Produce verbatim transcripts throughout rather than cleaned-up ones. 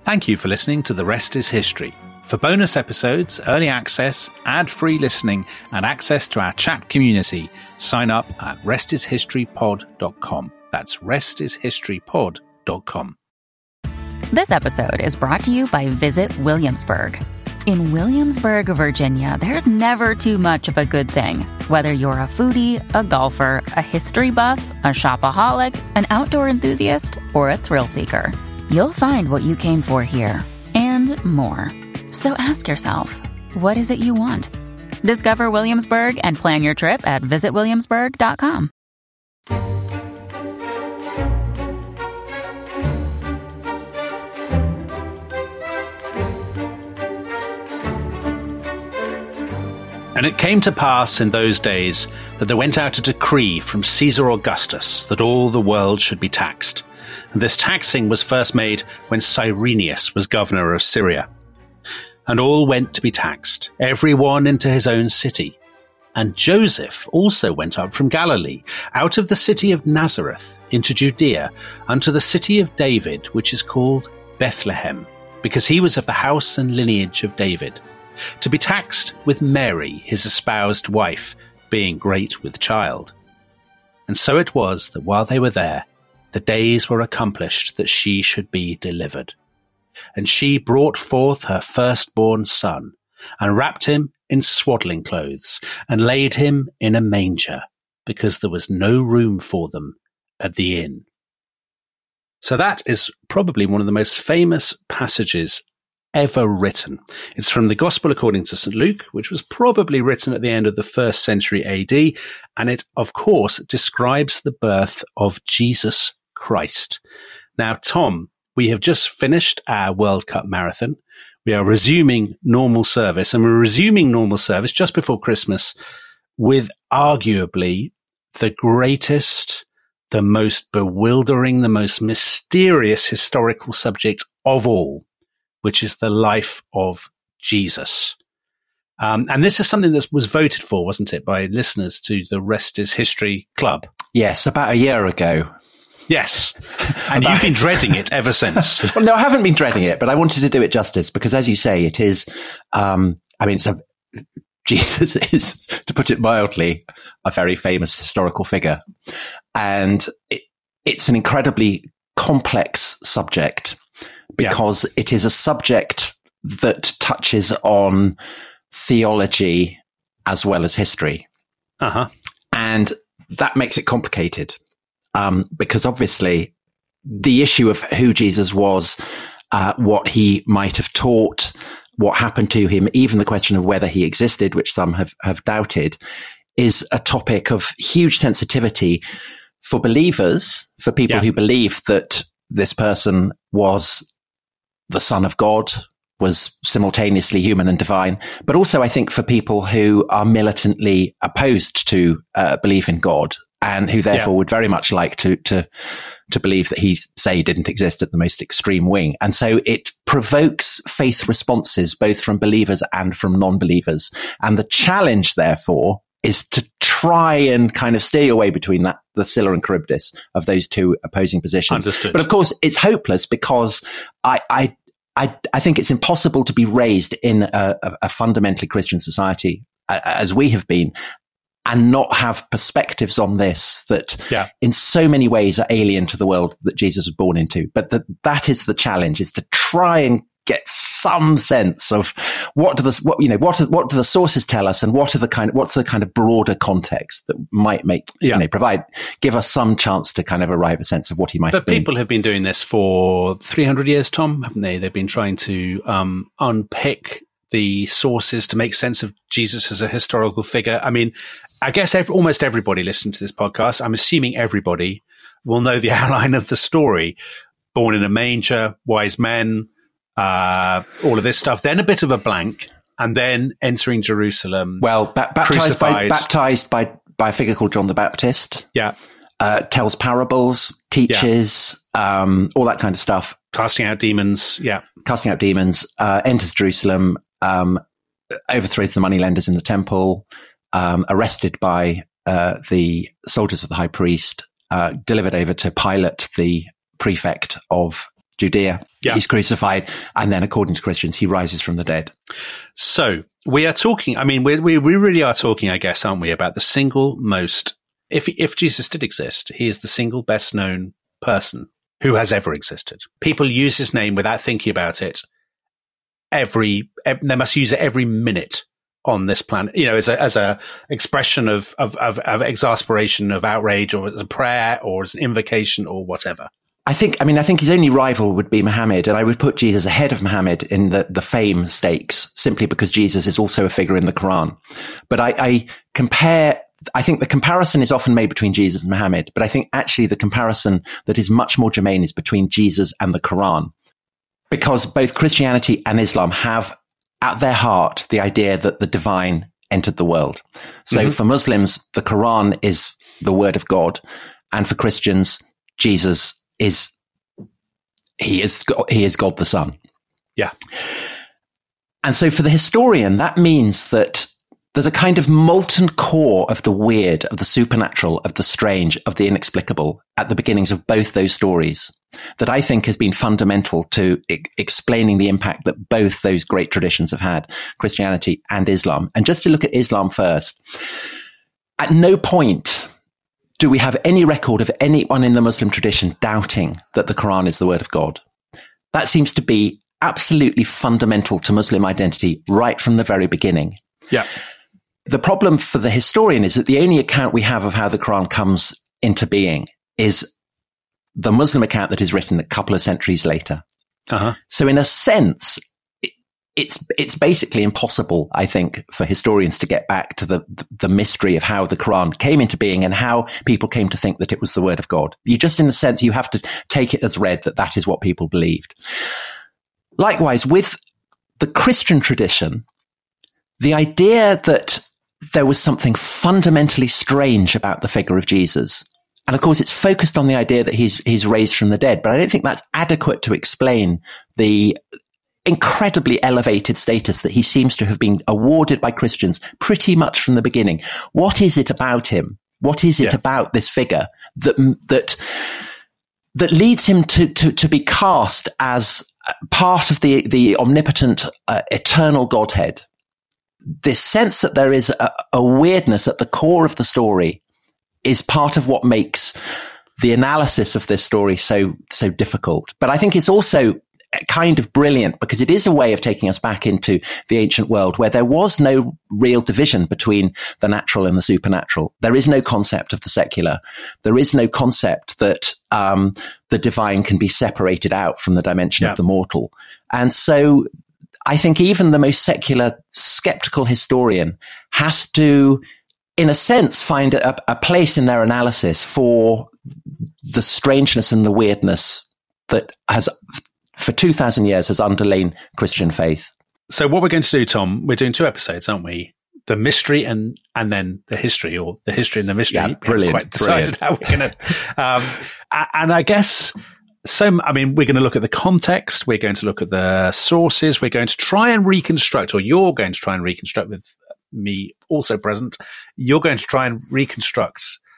Thank you for listening to The Rest is History. For bonus episodes, early access, ad-free listening, and access to our chat community, sign up at rest is history pod dot com. That's rest is history pod dot com. This episode is brought to you by Visit Williamsburg. In Williamsburg, Virginia, there's never too much of a good thing. Whether you're a foodie, a golfer, a history buff, a shopaholic, an outdoor enthusiast, or a thrill seeker, you'll find what you came for here and more. So ask yourself, what is it you want? Discover Williamsburg and plan your trip at visit williamsburg dot com. And it came to pass in those days that there went out a decree from Caesar Augustus that all the world should be taxed. And this taxing was first made when Cyrenius was governor of Syria. And all went to be taxed, every one into his own city. And Joseph also went up from Galilee, out of the city of Nazareth, into Judea, unto the city of David, which is called Bethlehem, because he was of the house and lineage of David, to be taxed with Mary, his espoused wife, being great with child. And so it was that while they were there, the days were accomplished that she should be delivered. And she brought forth her firstborn son, and wrapped him in swaddling clothes, and laid him in a manger, because there was no room for them at the inn. So that is probably one of the most famous passages ever written. It's from the Gospel according to Saint Luke, which was probably written at the end of the first century A D, and it, of course, describes the birth of Jesus Christ. Now, Tom, we have just finished our World Cup marathon. We are resuming normal service, and we're resuming normal service just before Christmas with arguably the greatest, the most bewildering, the most mysterious historical subject of all, which is the life of Jesus. Um, and this is something that was voted for, wasn't it, by listeners to the Rest is History Club? Yes, about a year ago. Yes. And you've been dreading it ever since. Well, no, I haven't been dreading it, but I wanted to do it justice because, as you say, it is, um, I mean, it's a, Jesus is, to put it mildly, a very famous historical figure. And it, it's an incredibly complex subject because yeah. it is a subject that touches on theology as well as history. Uh-huh. And that makes it complicated. Um, because obviously the issue of who Jesus was, uh, what he might have taught, what happened to him, even the question of whether he existed, which some have, have doubted, is a topic of huge sensitivity for believers, for people yeah. who believe that this person was the Son of God, was simultaneously human and divine, but also I think for people who are militantly opposed to uh, belief in God, and who therefore yeah. would very much like to, to, to believe that he, say, didn't exist at the most extreme wing. And so it provokes faith responses, both from believers and from non-believers. And the challenge, therefore, is to try and kind of steer your way between that, the Scylla and Charybdis of those two opposing positions. Understood. But of course, it's hopeless because I, I, I, I think it's impossible to be raised in a, a, a fundamentally Christian society, uh, as we have been, and not have perspectives on this that yeah. in so many ways are alien to the world that Jesus was born into. But that that is the challenge, is to try and get some sense of what do the, what, you know, what, what do the sources tell us, and what are the kind of, what's the kind of broader context that might make, yeah. you know, provide, give us some chance to kind of arrive at a sense of what he might but have been. But people have been doing this for three hundred years, Tom, haven't they? They've been trying to, um, unpick the sources to make sense of Jesus as a historical figure. I mean, I guess every, almost everybody listening to this podcast, I'm assuming everybody will know the outline of the story. Born in a manger, wise men, uh, all of this stuff. Then a bit of a blank, and then entering Jerusalem. Well, ba- baptized by baptized by by a figure called John the Baptist. Yeah, uh, tells parables, teaches, yeah. um, all that kind of stuff. Casting out demons. Yeah, casting out demons. Uh, enters Jerusalem. Um, overthrows the moneylenders in the temple. Um, arrested by uh, the soldiers of the high priest, uh, delivered over to Pilate, the prefect of Judea. Yeah. He's crucified. And then according to Christians, he rises from the dead. So we are talking, I mean, we, we, we really are talking, I guess, aren't we, about the single most, if, if Jesus did exist, he is the single best known person who has ever existed. People use his name without thinking about it. Every, they must use it every minute on this planet, you know, as a, as a expression of, of, of, of exasperation, of outrage, or as a prayer, or as an invocation, or whatever. I think, I mean, I think his only rival would be Muhammad, and I would put Jesus ahead of Muhammad in the, the fame stakes, simply because Jesus is also a figure in the Quran. But I, I compare, I think the comparison is often made between Jesus and Muhammad, but I think actually the comparison that is much more germane is between Jesus and the Quran. Because both Christianity and Islam have at their heart the idea that the divine entered the world. So mm-hmm. for Muslims, the Quran is the word of God, and for Christians, Jesus is he is he is God the Son. Yeah. And so for the historian, that means that there's a kind of molten core of the weird, of the supernatural, of the strange, of the inexplicable at the beginnings of both those stories that I think has been fundamental to I- explaining the impact that both those great traditions have had, Christianity and Islam. And just to look at Islam first, at no point do we have any record of anyone in the Muslim tradition doubting that the Quran is the word of God. That seems to be absolutely fundamental to Muslim identity right from the very beginning. Yeah. The problem for the historian is that the only account we have of how the Quran comes into being is the Muslim account that is written a couple of centuries later. Uh-huh. So in a sense, it, it's it's basically impossible, I think, for historians to get back to the, the mystery of how the Quran came into being and how people came to think that it was the word of God. You just, in a sense, you have to take it as read that that is what people believed. Likewise, with the Christian tradition, the idea that there was something fundamentally strange about the figure of Jesus. And of course, it's focused on the idea that he's he's raised from the dead, but I don't think that's adequate to explain the incredibly elevated status that he seems to have been awarded by Christians pretty much from the beginning. What is it about him? What is it yeah. about this figure that that that leads him to to to be cast as part of the the omnipotent, uh, eternal Godhead? This sense that there is a, a weirdness at the core of the story is part of what makes the analysis of this story so so difficult. But I think it's also kind of brilliant because it is a way of taking us back into the ancient world where there was no real division between the natural and the supernatural. There is no concept of the secular. There is no concept that um, the divine can be separated out from the dimension yeah. of the mortal. And so I think even the most secular, skeptical historian has to, in a sense, find a, a place in their analysis for the strangeness and the weirdness that has, for two thousand years, has underlain Christian faith. So what we're going to do, Tom, we're doing two episodes, aren't we? The mystery and and then the history, or the history and the mystery. Yeah, brilliant. We haven't quite decided brilliant. how we're going to. Um, and I guess... So, I mean, we're going to look at the context. We're going to look at the sources. We're going to try and reconstruct, or you're going to try and reconstruct with me also present. You're going to try and reconstruct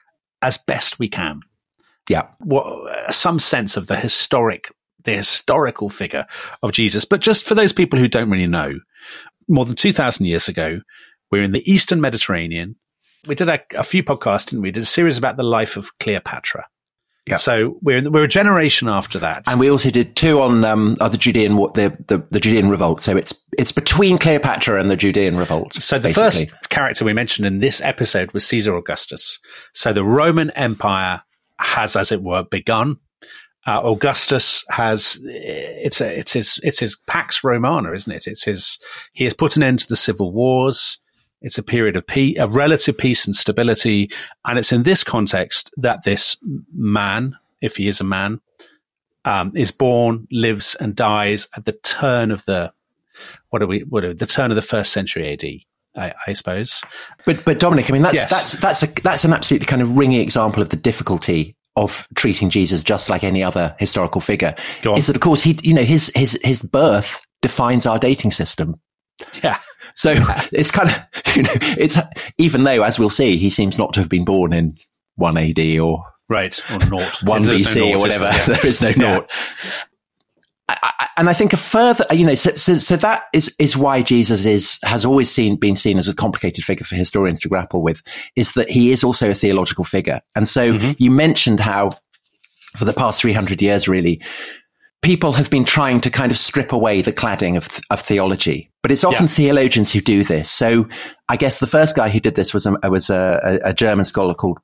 as best we can. Yeah. What, some sense of the historic, the historical figure of Jesus. But just for those people who don't really know, more than two thousand years ago, we're in the Eastern Mediterranean. We did a, a few podcasts, didn't we? We did a series about the life of Cleopatra. Yeah. So we're in the, we're a generation after that, and we also did two on um, oh, the Judean the, the the Judean revolt. So it's it's between Cleopatra and the Judean revolt. So the basically. first character we mentioned in this episode was Caesar Augustus. So the Roman Empire has, as it were, begun. Uh, Augustus has it's a it's his it's his Pax Romana, isn't it? It's his he has put an end to the civil wars. It's a period of peace, of relative peace and stability. And it's in this context that this man, if he is a man, um, is born, lives and dies at the turn of the, what are we, what are, the turn of the first century A D, I, I suppose. But, but Dominic, I mean, that's, yes. that's, that's a, that's an absolutely kind of ringing example of the difficulty of treating Jesus just like any other historical figure. Is that, of course, he, you know, his, his, his birth defines our dating system. Yeah. So it's kind of, you know, it's, even though, as we'll see, he seems not to have been born in one A D or right or naught, one B C no or whatever. There, yeah. there is no yeah. naught. And I think a further, you know, so, so, so that is, is why Jesus is, has always seen, been seen as a complicated figure for historians to grapple with, is that he is also a theological figure. And so mm-hmm. you mentioned how for the past three hundred years, really, people have been trying to kind of strip away the cladding of, of theology, but it's often yeah. theologians who do this. So I guess the first guy who did this was a, was a, a German scholar called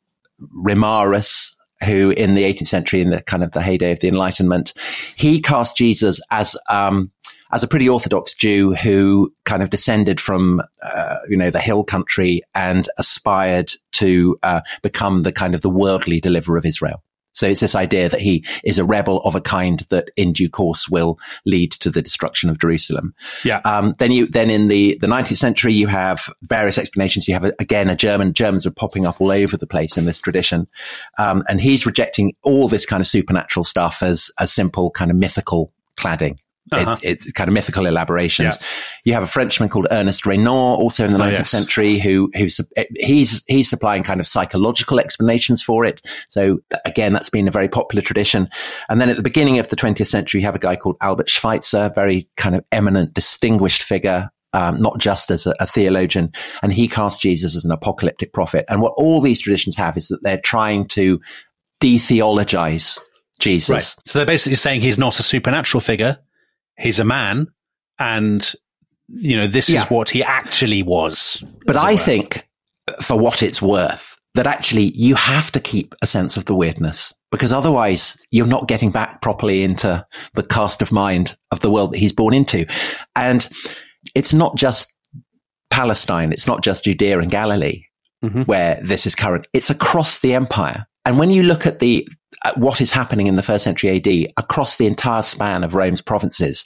Reimarus, who in the eighteenth century, in the kind of the heyday of the Enlightenment, he cast Jesus as, um, as a pretty orthodox Jew who kind of descended from, uh, you know, the hill country and aspired to, uh, become the kind of the worldly deliverer of Israel. So it's this idea that he is a rebel of a kind that in due course will lead to the destruction of Jerusalem. Yeah. Um, then you, then in the, the nineteenth century, you have various explanations. You have, a, again, a German, Germans are popping up all over the place in this tradition. Um, and he's rejecting all this kind of supernatural stuff as a simple kind of mythical cladding. Uh-huh. It's, it's kind of mythical elaborations. Yeah. You have a Frenchman called Ernest Renan, also in the nineteenth oh, yes. century, who who's he's he's supplying kind of psychological explanations for it. So again, that's been a very popular tradition. And then at the beginning of the twentieth century, you have a guy called Albert Schweitzer, very kind of eminent, distinguished figure, um, not just as a, a theologian, and he cast Jesus as an apocalyptic prophet. And what all these traditions have is that they're trying to de-theologize Jesus. Right. So they're basically saying he's not a supernatural figure. He's a man, and, you know, this yeah. is what he actually was. But I think, for what it's worth, that actually you have to keep a sense of the weirdness, because otherwise you're not getting back properly into the cast of mind of the world that he's born into. And it's not just Palestine, it's not just Judea and Galilee mm-hmm. where this is current. It's across the empire. And when you look at the at what is happening in the first century A D across the entire span of Rome's provinces,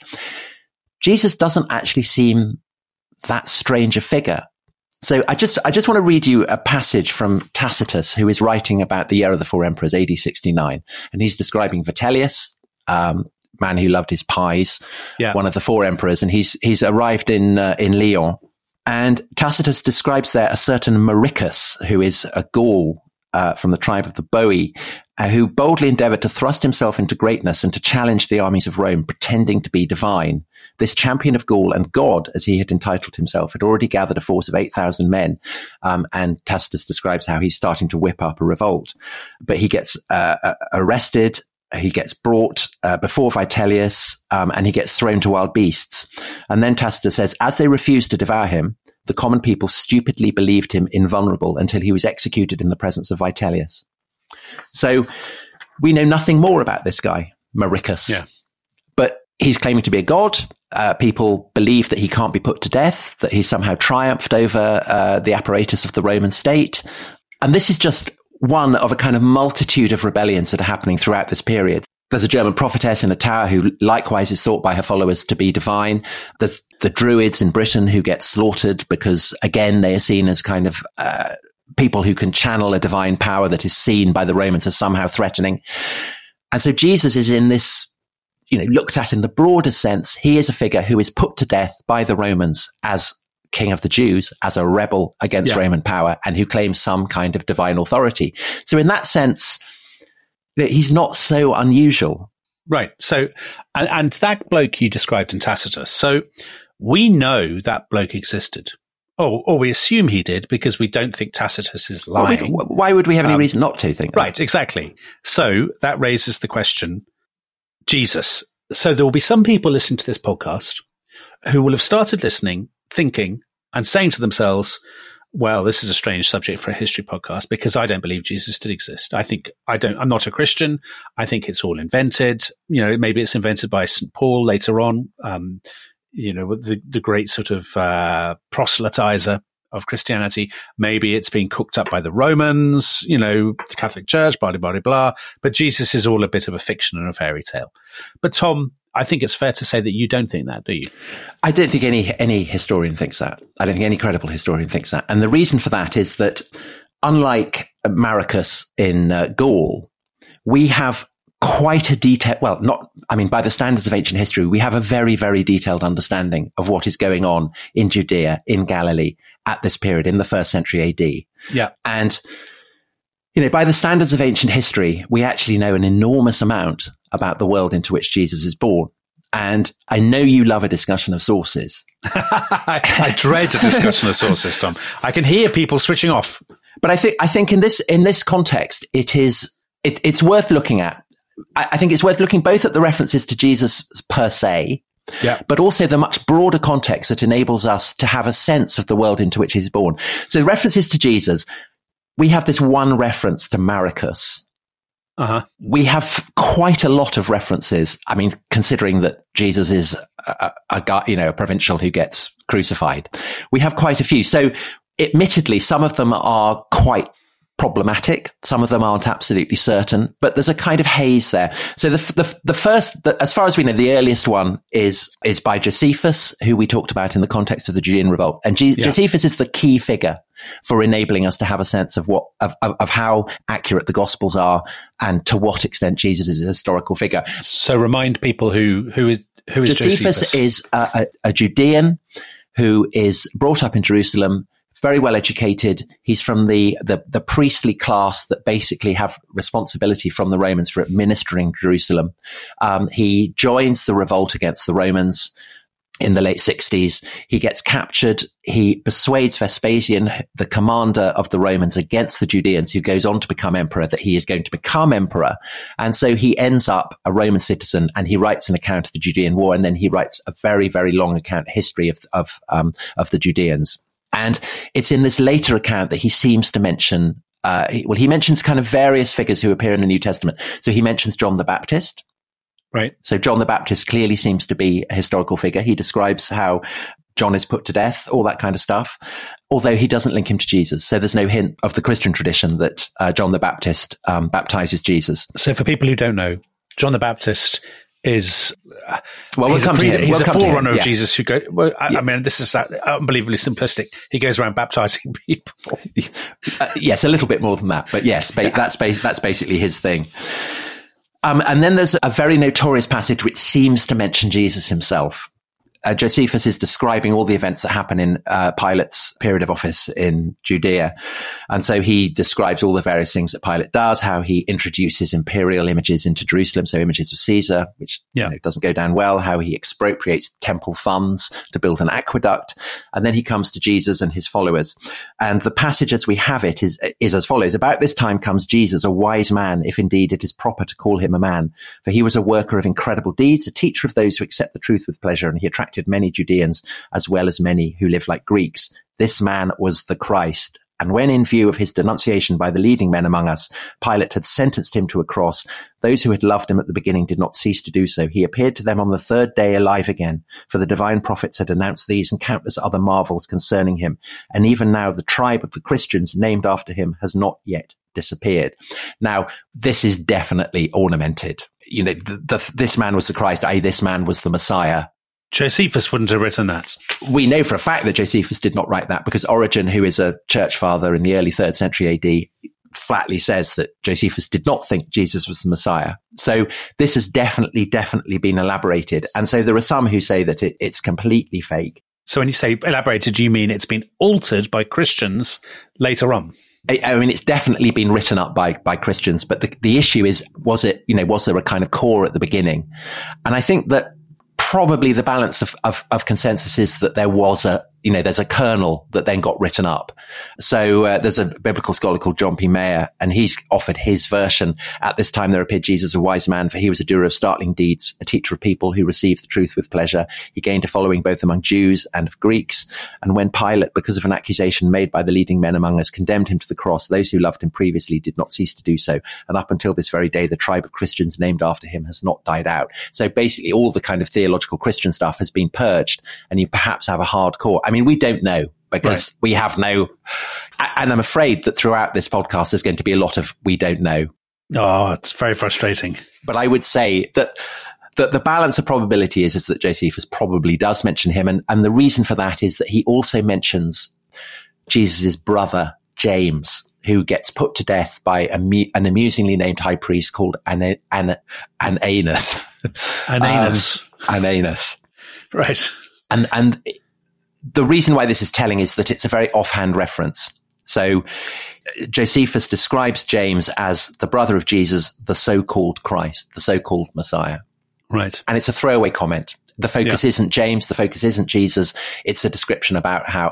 Jesus doesn't actually seem that strange a figure. So I just I just want to read you a passage from Tacitus, who is writing about the year of the four emperors, A D sixty-nine, and he's describing Vitellius, um, man who loved his pies, yeah. one of the four emperors, and he's he's arrived in uh, in Lyon, and Tacitus describes there a certain Maricus, who is a Gaul uh, from the tribe of the Boii, uh, who boldly endeavored to thrust himself into greatness and to challenge the armies of Rome, pretending to be divine. This champion of Gaul and God, as he had entitled himself, had already gathered a force of eight thousand men. Um, and Tacitus describes how he's starting to whip up a revolt. But he gets uh, arrested. He gets brought uh, before Vitellius, um, and he gets thrown to wild beasts. And then Tacitus says, as they refused to devour him, the common people stupidly believed him invulnerable until he was executed in the presence of Vitellius. So we know nothing more about this guy, Maricus. Yeah. But he's claiming to be a god. Uh, people believe that he can't be put to death, that he somehow triumphed over uh, the apparatus of the Roman state. And this is just one of a kind of multitude of rebellions that are happening throughout this period. There's a German prophetess in a tower who likewise is thought by her followers to be divine. There's the Druids in Britain who get slaughtered because, again, they are seen as kind of uh, people who can channel a divine power that is seen by the Romans as somehow threatening. And so Jesus is in this, you know, looked at in the broader sense, he is a figure who is put to death by the Romans as King of the Jews, as a rebel against yeah. Roman power, and who claims some kind of divine authority. So in that sense, he's not so unusual. Right. So, and, and that bloke you described in Tacitus, so we know that bloke existed. Or, or we assume he did because we don't think Tacitus is lying. Well, why would we have any um, reason not to think that? Right, exactly. So that raises the question, Jesus. So there will be some people listening to this podcast who will have started listening, thinking, and saying to themselves, well, this is a strange subject for a history podcast because I don't believe Jesus did exist. I think I don't, I'm not a Christian. I think it's all invented. You know, maybe it's invented by Saint Paul later on. Um, you know, the, the great sort of, uh, proselytizer of Christianity. Maybe it's been cooked up by the Romans, you know, the Catholic Church, blah, blah, blah, blah. But Jesus is all a bit of a fiction and a fairy tale. But Tom, I think it's fair to say that you don't think that, do you? I don't think any any historian thinks that. I don't think any credible historian thinks that. And the reason for that is that, unlike Maricus in uh, Gaul, we have quite a detailed, well, not, I mean, by the standards of ancient history, we have a very, very detailed understanding of what is going on in Judea, in Galilee, at this period, in the first century A D. Yeah. And, you know, by the standards of ancient history, we actually know an enormous amount about the world into which Jesus is born. And I know you love a discussion of sources. I, I dread a discussion of sources, Tom. I can hear people switching off. But I think I think in this in this context, it is it, it's worth looking at. I, I think it's worth looking both at the references to Jesus per se, yeah, but also the much broader context that enables us to have a sense of the world into which he's born. So the references to Jesus, we have this one reference to Maricus. Uh-huh. We have quite a lot of references. I mean, considering that Jesus is a, a guy, you know, a provincial who gets crucified, we have quite a few. So admittedly, some of them are quite problematic. Some of them aren't absolutely certain, but there's a kind of haze there. So the the, the first, the, as far as we know, the earliest one is is by Josephus, who we talked about in the context of the Judean revolt. And G- yeah. Josephus is the key figure for enabling us to have a sense of what of, of, of how accurate the Gospels are and to what extent Jesus is a historical figure. So remind people who who is who is Josephus. Josephus is a, a, a Judean who is brought up in Jerusalem, very well educated. He's from the, the, the priestly class that basically have responsibility from the Romans for administering Jerusalem. Um, he joins the revolt against the Romans in the late sixties. He gets captured. He persuades Vespasian, the commander of the Romans, against the Judeans, who goes on to become emperor, that he is going to become emperor. And so he ends up a Roman citizen, and he writes an account of the Judean War. And then he writes a very, very long account history of, of, um, of the Judeans. And it's in this later account that he seems to mention, uh, well, he mentions kind of various figures who appear in the New Testament. So he mentions John the Baptist. Right. So John the Baptist clearly seems to be a historical figure. He describes how John is put to death, all that kind of stuff, although he doesn't link him to Jesus. So there's no hint of the Christian tradition that uh, John the Baptist um, baptizes Jesus. So for people who don't know, John the Baptist is uh, well, we'll he's come a, pre- to him. he's We'll a forerunner yeah. of Jesus who go well I, yeah. I mean this is uh, unbelievably simplistic. He goes around baptizing people. uh, yes, a little bit more than that, but yes, ba- that's ba- that's basically his thing. Um, and then there's a very notorious passage which seems to mention Jesus himself. Uh, Josephus is describing all the events that happen in uh, Pilate's period of office in Judea. And so he describes all the various things that Pilate does, how he introduces imperial images into Jerusalem, so images of Caesar, which yeah. you know, doesn't go down well, how he expropriates temple funds to build an aqueduct. And then he comes to Jesus and his followers. And the passage as we have it is, is as follows. About this time comes Jesus, a wise man, if indeed it is proper to call him a man. For he was a worker of incredible deeds, a teacher of those who accept the truth with pleasure, and he attracted many Judeans as well as many who live like Greeks. This man was the Christ. And when in view of his denunciation by the leading men among us, Pilate had sentenced him to a cross, those who had loved him at the beginning did not cease to do so. He appeared to them on the third day alive again, for the divine prophets had announced these and countless other marvels concerning him. And even now the tribe of the Christians named after him has not yet disappeared. Now, this is definitely ornamented. You know, the, the, this man was the Christ, that is, this man was the Messiah. Josephus wouldn't have written that. We know for a fact that Josephus did not write that, because Origen, who is a church father in the early third century A D, flatly says that Josephus did not think Jesus was the Messiah. So this has definitely, definitely been elaborated. And so there are some who say that it, it's completely fake. So when you say elaborated, do you mean it's been altered by Christians later on? I, I mean, it's definitely been written up by, by Christians, but the, the issue is, was it, you know, was there a kind of core at the beginning? And I think that probably the balance of, of, of consensus is that there was a, you know, there's a kernel that then got written up. So uh, there's a biblical scholar called John P. Mayer, and he's offered his version. At this time there appeared Jesus, a wise man, for he was a doer of startling deeds, a teacher of people who received the truth with pleasure. He gained a following both among Jews and of Greeks. And when Pilate, because of an accusation made by the leading men among us, condemned him to the cross, those who loved him previously did not cease to do so. And up until this very day, the tribe of Christians named after him has not died out. So basically all the kind of theological Christian stuff has been purged, and you perhaps have a hard core. I mean, we don't know, because right. we have no, and I'm afraid that throughout this podcast, there's going to be a lot of we don't know. Oh, it's very frustrating. But I would say that that the balance of probability is, is that Josephus probably does mention him. And, and the reason for that is that he also mentions Jesus' brother, James, who gets put to death by a, an amusingly named high priest called An- An- Ananus. Ananus. um, Ananus. Right. And, and the reason why this is telling is that it's a very offhand reference. So Josephus describes James as the brother of Jesus, the so-called Christ, the so-called Messiah. Right. And it's a throwaway comment. The focus yeah. isn't James. The focus isn't Jesus. It's a description about how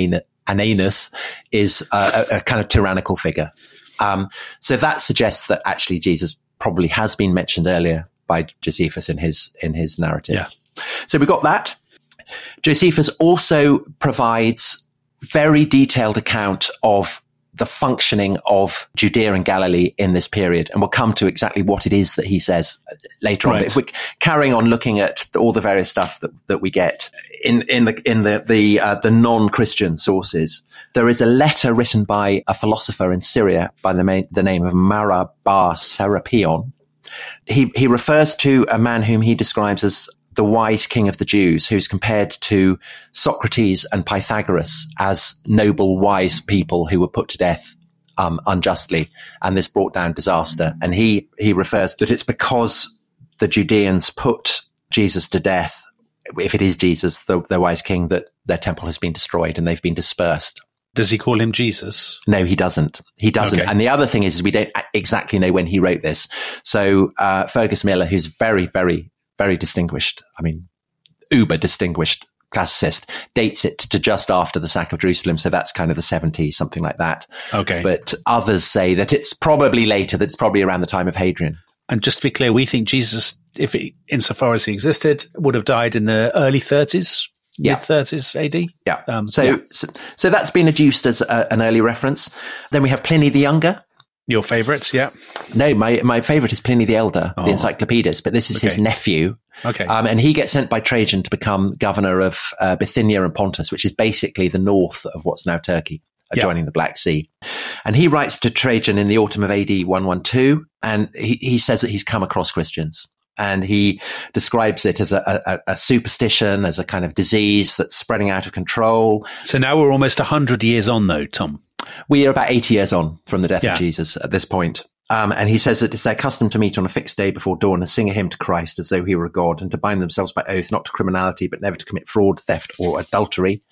Ananias is a, a, a kind of tyrannical figure. Um, so that suggests that actually Jesus probably has been mentioned earlier by Josephus in his in his narrative. Yeah. So we got that. Josephus also provides very detailed account of the functioning of Judea and Galilee in this period. And we'll come to exactly what it is that he says later right. on. But if we're carrying on looking at all the various stuff that, that we get in, in the, in the, the, uh, the non-Christian sources, there is a letter written by a philosopher in Syria by the, main, the name of Mara bar Serapion. He, he refers to a man whom he describes as the wise king of the Jews, who's compared to Socrates and Pythagoras as noble, wise people who were put to death um, unjustly, and this brought down disaster. And he he refers that it's because the Judeans put Jesus to death, if it is Jesus, the, the wise king, that their temple has been destroyed and they've been dispersed. Does he call him Jesus? No, he doesn't. He doesn't. Okay. And the other thing is, is we don't exactly know when he wrote this. So uh, Fergus Miller, who's very, very very distinguished, I mean, uber distinguished classicist, dates it to just after the sack of Jerusalem. So that's kind of the seventies, something like that. Okay. But others say that it's probably later, that it's probably around the time of Hadrian. And just to be clear, we think Jesus, if he, insofar as he existed, would have died in the early thirties, yeah. mid thirties A D. Yeah. Um, so, yeah. so, so that's been adduced as a, an early reference. Then we have Pliny the Younger. Your favourites, yeah? No, my, my favourite is Pliny the Elder, oh. the Encyclopedist, but this is okay. his nephew. Okay. Um, and he gets sent by Trajan to become governor of uh, Bithynia and Pontus, which is basically the north of what's now Turkey, adjoining yeah. the Black Sea. And he writes to Trajan in the autumn of A D one twelve, and he, he says that he's come across Christians. And he describes it as a, a, a superstition, as a kind of disease that's spreading out of control. So now we're almost one hundred years on, though, Tom. We are about eighty years on from the death yeah. of Jesus at this point. Um, and he says that it's their custom to meet on a fixed day before dawn and sing a hymn to Christ as though he were a god, and to bind themselves by oath not to criminality, but never to commit fraud, theft, or adultery.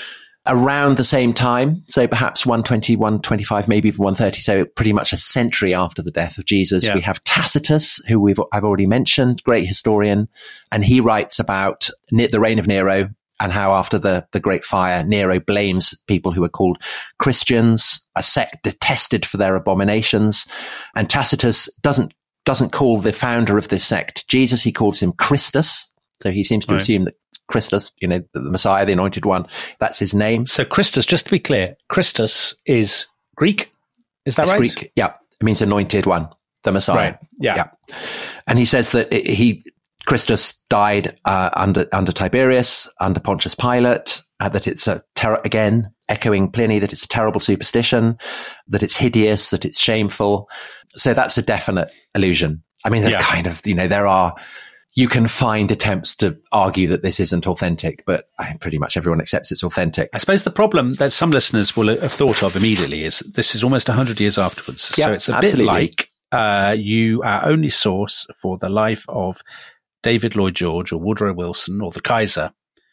Around the same time, so perhaps one twenty, one twenty-five, maybe even one thirty, so pretty much a century after the death of Jesus, yeah. we have Tacitus, who we've I've already mentioned, great historian, and he writes about the reign of Nero, and how after the, the Great Fire, Nero blames people who are called Christians, a sect detested for their abominations. And Tacitus doesn't doesn't call the founder of this sect Jesus, he calls him Christus. So he seems to right. assume that Christus, you know, the Messiah, the anointed one, that's his name. So Christus, just to be clear, Christus is Greek? Is that it's right? Greek, yeah. It means anointed one, the Messiah. Right, yeah. yeah. And he says that he... Christus died uh, under under Tiberius, under Pontius Pilate, uh, that it's a ter- again, echoing Pliny, that it's a terrible superstition, that it's hideous, that it's shameful. So that's a definite allusion. I mean, yeah. kind of, you know, there are, you can find attempts to argue that this isn't authentic, but I, pretty much everyone accepts it's authentic. I suppose the problem that some listeners will have thought of immediately is this is almost one hundred years afterwards. Yeah, so it's a absolutely. bit like uh, you, our only source for the life of David Lloyd George or Woodrow Wilson or the Kaiser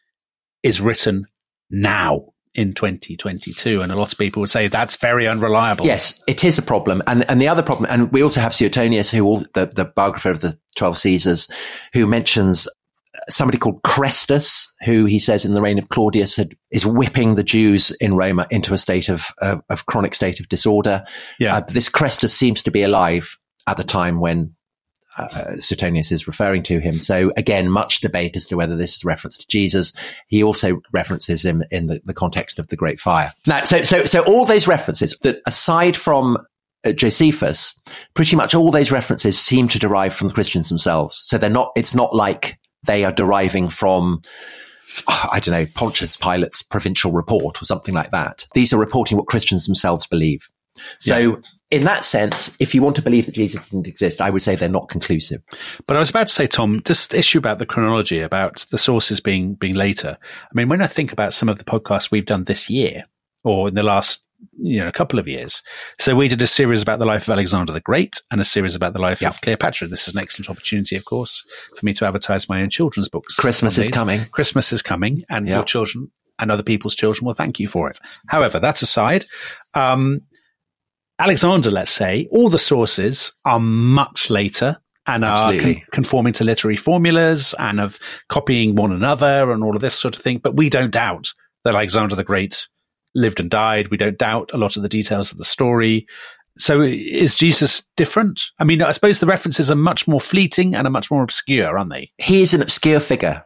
is written now in twenty twenty-two. And a lot of people would say that's very unreliable. Yes, it is a problem. And and the other problem, and we also have Suetonius, who the, the biographer of the twelve Caesars, who mentions somebody called Chrestus, who he says in the reign of Claudius had, is whipping the Jews in Rome into a state of, uh, of chronic state of disorder. Yeah. Uh, this Chrestus seems to be alive at the time when Uh, Suetonius is referring to him. So again, much debate as to whether this is a reference to Jesus. He also references him in the, the context of the Great Fire. Now, so, so, so all those references that aside from uh, Josephus, pretty much all those references seem to derive from the Christians themselves. So they're not, it's not like they are deriving from, oh, I don't know, Pontius Pilate's provincial report or something like that. These are reporting what Christians themselves believe. So yeah. in that sense, if you want to believe that Jesus didn't exist, I would say they're not conclusive. But I was about to say, Tom, this issue about the chronology, about the sources being being later. I mean, when I think about some of the podcasts we've done this year or in the last, you know, a couple of years. So we did a series about the life of Alexander the Great and a series about the life yeah. of Cleopatra. This is an excellent opportunity, of course, for me to advertise my own children's books. Christmas is coming. Christmas is coming, and yeah. your children and other people's children will thank you for it. However, that's aside. Um, Alexander, let's say, all the sources are much later and are con- conforming to literary formulas and of copying one another and all of this sort of thing. But we don't doubt that Alexander the Great lived and died. We don't doubt a lot of the details of the story. So is Jesus different? I mean, I suppose the references are much more fleeting and are much more obscure, aren't they? He is an obscure figure.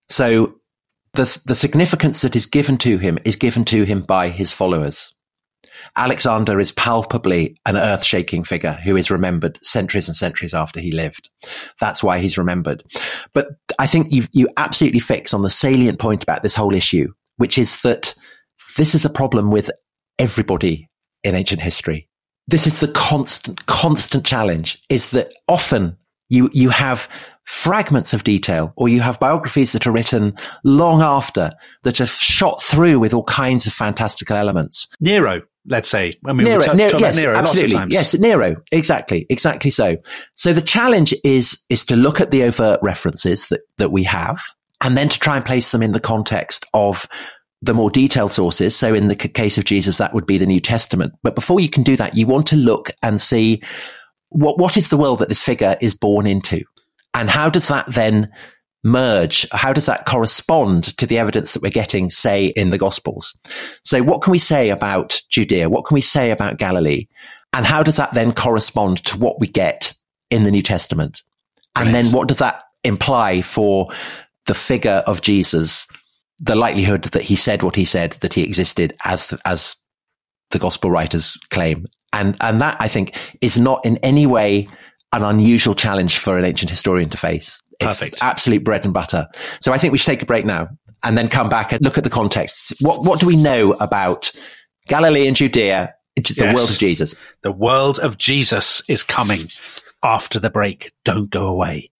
So the, the significance that is given to him is given to him by his followers. Alexander is palpably an earth-shaking figure who is remembered centuries and centuries after he lived. That's why he's remembered. But I think you you absolutely fix on the salient point about this whole issue, which is that this is a problem with everybody in ancient history. This is the constant, constant challenge, is that often you you have fragments of detail, or you have biographies that are written long after that are shot through with all kinds of fantastical elements. Nero, let's say. I mean, Nero, we talk, Nero, talk yes, about Nero absolutely. lots of times. Yes, Nero, exactly, exactly so. So the challenge is is to look at the overt references that, that we have, and then to try and place them in the context of the more detailed sources. So in the case of Jesus, that would be the New Testament. But before you can do that, you want to look and see what what is the world that this figure is born into? And how does that then merge? How does that correspond to the evidence that we're getting, say, in the Gospels? So what can we say about Judea? What can we say about Galilee? And how does that then correspond to what we get in the New Testament? And Right. then what does that imply for the figure of Jesus, the likelihood that he said what he said, that he existed as the, as the Gospel writers claim? And, and that, I think, is not in any way an unusual challenge for an ancient historian to face. It's Perfect. absolute bread and butter. So I think we should take a break now and then come back and look at the context. What what do we know about Galilee and Judea, the Yes. world of Jesus? The world of Jesus is coming after the break. Don't go away.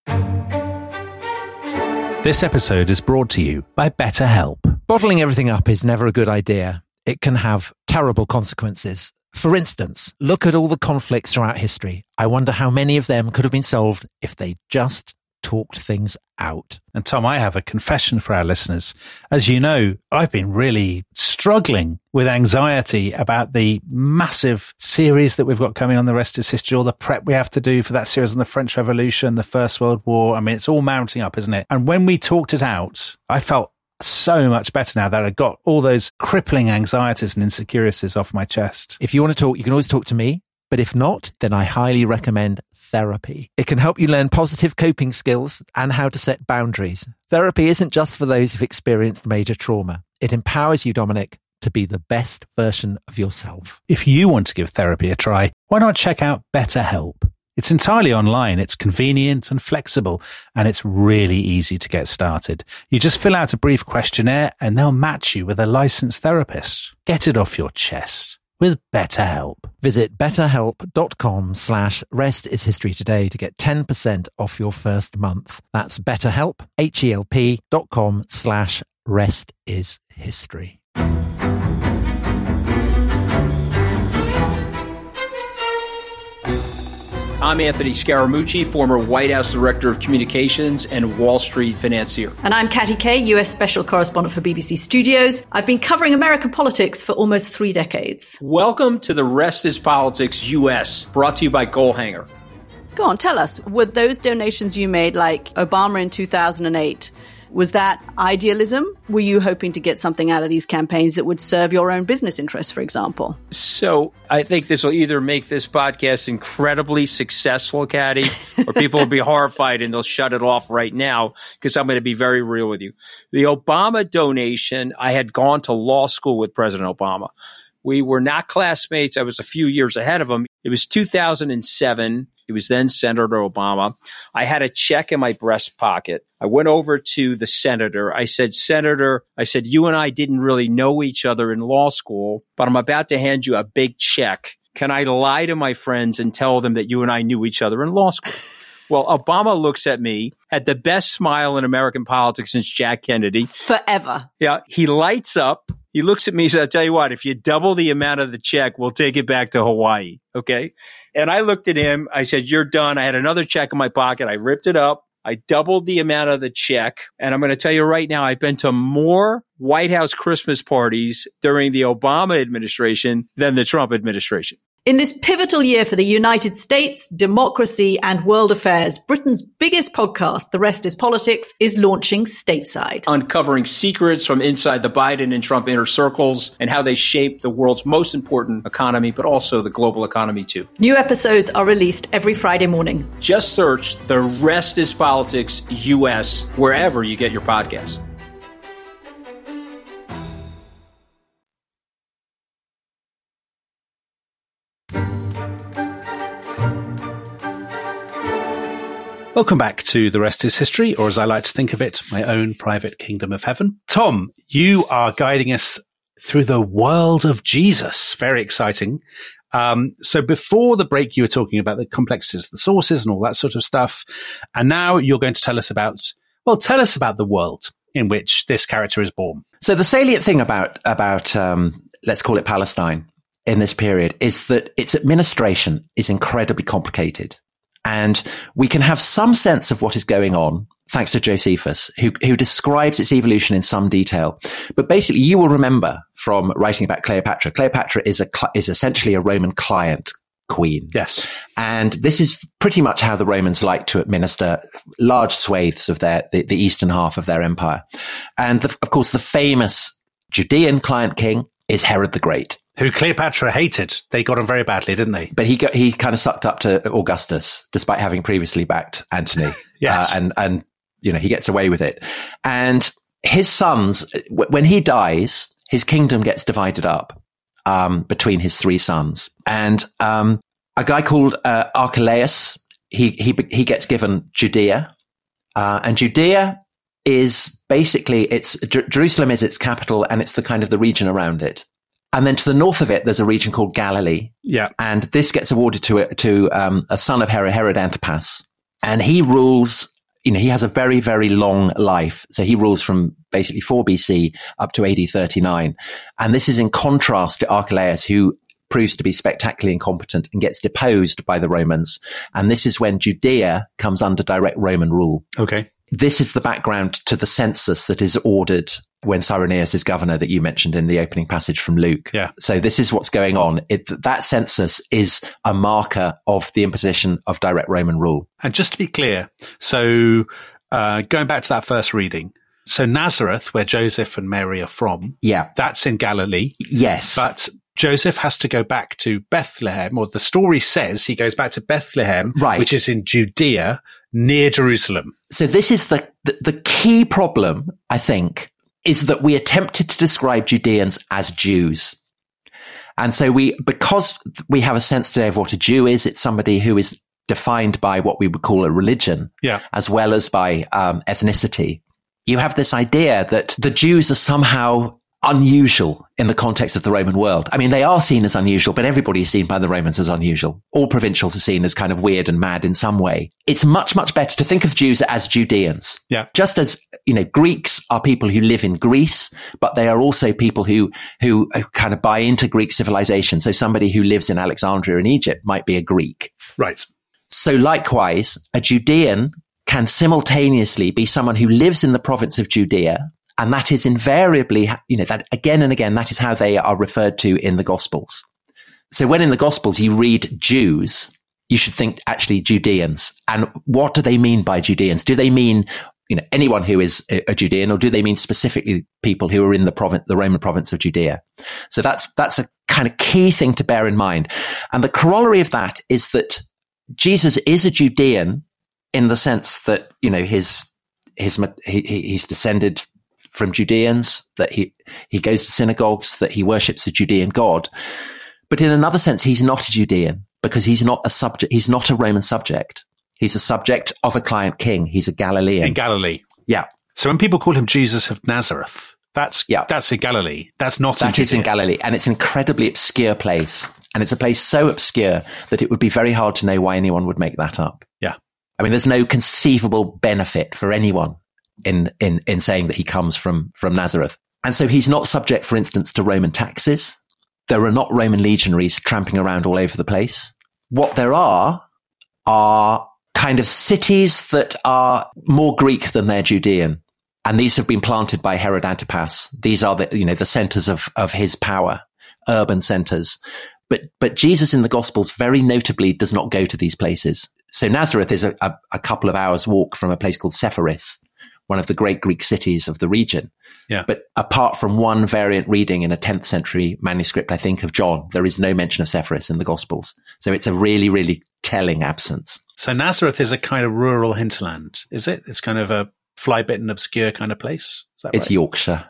This episode is brought to you by BetterHelp. Bottling everything up is never a good idea. It can have terrible consequences. For instance, look at all the conflicts throughout history. I wonder how many of them could have been solved if they just talked things out. And Tom, I have a confession for our listeners. As you know, I've been really struggling with anxiety about the massive series that we've got coming on The Rest is History, all the prep we have to do for that series on the French Revolution, the First World War. I mean, it's all mounting up, isn't it? And when we talked it out, I felt so much better now that I got all those crippling anxieties and insecurities off my chest. If you want to talk, you can always talk to me. But if not, then I highly recommend therapy. It can help you learn positive coping skills and how to set boundaries. Therapy isn't just for those who've experienced major trauma. It empowers you, Dominic, to be the best version of yourself. If you want to give therapy a try, why not check out BetterHelp? It's entirely online, it's convenient and flexible, and it's really easy to get started. You just fill out a brief questionnaire and they'll match you with a licensed therapist. Get it off your chest with BetterHelp. Visit betterhelp.com slash rest is history today to get ten percent off your first month. That's betterhelp, H-E-L-P dot com slash rest is history. I'm Anthony Scaramucci, former White House Director of Communications and Wall Street financier. And I'm Katty Kay, U S Special Correspondent for B B C Studios. I've been covering American politics for almost three decades. Welcome to The Rest is Politics U S, brought to you by Goalhanger. Go on, tell us, were those donations you made, like Obama in two thousand eight, was that idealism? Were you hoping to get something out of these campaigns that would serve your own business interests, for example? So I think this will either make this podcast incredibly successful, Katty, or people will be horrified and they'll shut it off right now because I'm going to be very real with you. The Obama donation, I had gone to law school with President Obama. We were not classmates. I was a few years ahead of him. It was two thousand seven. He was then Senator Obama. I had a check in my breast pocket. I went over to the senator. I said, Senator, I said, you and I didn't really know each other in law school, but I'm about to hand you a big check. Can I lie to my friends and tell them that you and I knew each other in law school? Well, Obama looks at me, had the best smile in American politics since Jack Kennedy. Forever. Yeah, he lights up. He looks at me and says, I'll tell you what, if you double the amount of the check, we'll take it back to Hawaii. Okay. And I looked at him. I said, you're done. I had another check in my pocket. I ripped it up. I doubled the amount of the check. And I'm going to tell you right now, I've been to more White House Christmas parties during the Obama administration than the Trump administration. In this pivotal year for the United States, democracy, and world affairs, Britain's biggest podcast, The Rest is Politics, is launching stateside. Uncovering secrets from inside the Biden and Trump inner circles and how they shape the world's most important economy, but also the global economy too. New episodes are released every Friday morning. Just search The Rest is Politics U S wherever you get your podcasts. Welcome back to The Rest is History, or as I like to think of it, my own private kingdom of heaven. Tom, you are guiding us through the world of Jesus. Very exciting. Um, so before the break, you were talking about the complexities of the sources and all that sort of stuff. And now you're going to tell us about, well, tell us about the world in which this character is born. So the salient thing about, about um, let's call it Palestine in this period is that its administration is incredibly complicated. And we can have some sense of what is going on, thanks to Josephus, who, who describes its evolution in some detail. But basically, you will remember from writing about Cleopatra, Cleopatra is a is essentially a Roman client queen. Yes. And this is pretty much how the Romans like to administer large swathes of their the, the eastern half of their empire. And the, of course, the famous Judean client king is Herod the Great, who Cleopatra hated. They got on very badly, didn't they? But he got, he kind of sucked up to Augustus, despite having previously backed Antony. Yes. Uh, and, and, you know, he gets away with it. And his sons, w- when he dies, his kingdom gets divided up, um, between his three sons. And, um, a guy called, uh, Archelaus, he, he, he gets given Judea. Uh, and Judea is basically, it's, Jer- Jerusalem is its capital, and it's the kind of the region around it. And then to the north of it, there's a region called Galilee. Yeah. And this gets awarded to a, to um, a son of Herod, Herod Antipas. And he rules, you know, he has a very, very long life. So he rules from basically four B C up to A D thirty-nine. And this is in contrast to Archelaus, who proves to be spectacularly incompetent and gets deposed by the Romans. And this is when Judea comes under direct Roman rule. Okay. This is the background to the census that is ordered when Cyrenius is governor that you mentioned in the opening passage from Luke. Yeah. So this is what's going on. It, that census is a marker of the imposition of direct Roman rule. And just to be clear, so uh, going back to that first reading, so Nazareth, where Joseph and Mary are from, yeah, that's in Galilee. Yes. But Joseph has to go back to Bethlehem, or the story says he goes back to Bethlehem, right, which is in Judea, near Jerusalem. So this is the, the, the key problem, I think, is that we attempted to describe Judeans as Jews. And so we, because we have a sense today of what a Jew is, it's somebody who is defined by what we would call a religion, yeah, as well as by um, ethnicity. You have this idea that the Jews are somehow unusual in the context of the Roman world. I mean, they are seen as unusual, but everybody is seen by the Romans as unusual. All provincials are seen as kind of weird and mad in some way. It's much, much better to think of Jews as Judeans. Yeah. Just as, you know, Greeks are people who live in Greece, but they are also people who, who kind of buy into Greek civilization. So somebody who lives in Alexandria in Egypt might be a Greek. Right. So likewise, a Judean can simultaneously be someone who lives in the province of Judea. And that is invariably, you know, that again and again, that is how they are referred to in the Gospels. So when in the Gospels you read Jews, you should think actually Judeans. And what do they mean by Judeans? Do they mean, you know, anyone who is a Judean, or do they mean specifically people who are in the province, the Roman province of Judea? So that's, that's a kind of key thing to bear in mind. And the corollary of that is that Jesus is a Judean in the sense that, you know, his, his, he, he's descended from Judeans, that he, he goes to synagogues, that he worships a Judean God. But in another sense, he's not a Judean because he's not a subject. He's not a Roman subject. He's a subject of a client king. He's a Galilean. In Galilee. Yeah. So when people call him Jesus of Nazareth, that's, yeah, that's in Galilee. That's not that in is in Galilee. And it's an incredibly obscure place. And it's a place so obscure that it would be very hard to know why anyone would make that up. Yeah. I mean, there's no conceivable benefit for anyone in, in, in saying that he comes from, from Nazareth. And so he's not subject, for instance, to Roman taxes. There are not Roman legionaries tramping around all over the place. What there are, are kind of cities that are more Greek than they're Judean. And these have been planted by Herod Antipas. These are the, you know, the centers of, of his power, urban centers. but but Jesus in the Gospels very notably does not go to these places. So Nazareth is a, a, a couple of hours walk from a place called Sepphoris, one of the great Greek cities of the region. Yeah. But apart from one variant reading in a tenth century manuscript, I think, of John, there is no mention of Sepphoris in the Gospels. So it's a really, really telling absence. So Nazareth is a kind of rural hinterland, is it? It's kind of a fly-bitten, obscure kind of place. Is that It's right? Yorkshire.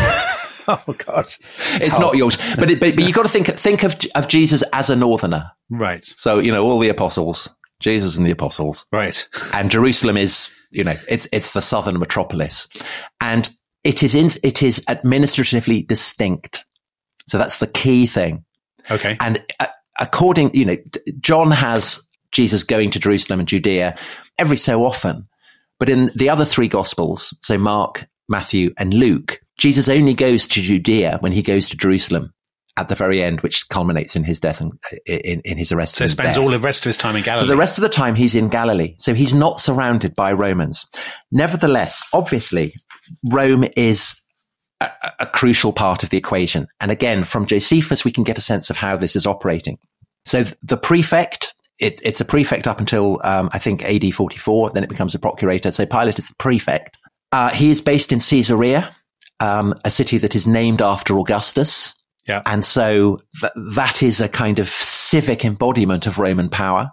Oh God, It's, it's not Yorkshire, but, it, but but you got to think think of of Jesus as a northerner. right, So you know all the apostles, Jesus and the apostles, right. and Jerusalem is you know it's it's the southern metropolis, and it is in, it is administratively distinct. So that's the key thing. Okay, And uh, according you know, John has Jesus going to Jerusalem and Judea every so often, but in the other three Gospels, so Mark, Matthew, and Luke, Jesus only goes to Judea when he goes to Jerusalem at the very end, which culminates in his death and in, in his arrest. so he and spends death. all the rest of his time in Galilee. So the rest of the time he's in Galilee. So he's not surrounded by Romans. Nevertheless, obviously, Rome is a, a crucial part of the equation. And again, from Josephus, we can get a sense of how this is operating. So the prefect, it, it's a prefect up until, um, I think, A D forty-four. Then it becomes a procurator. So Pilate is the prefect. Uh, he is based in Caesarea, um, a city that is named after Augustus. Yeah. And so th- that is a kind of civic embodiment of Roman power.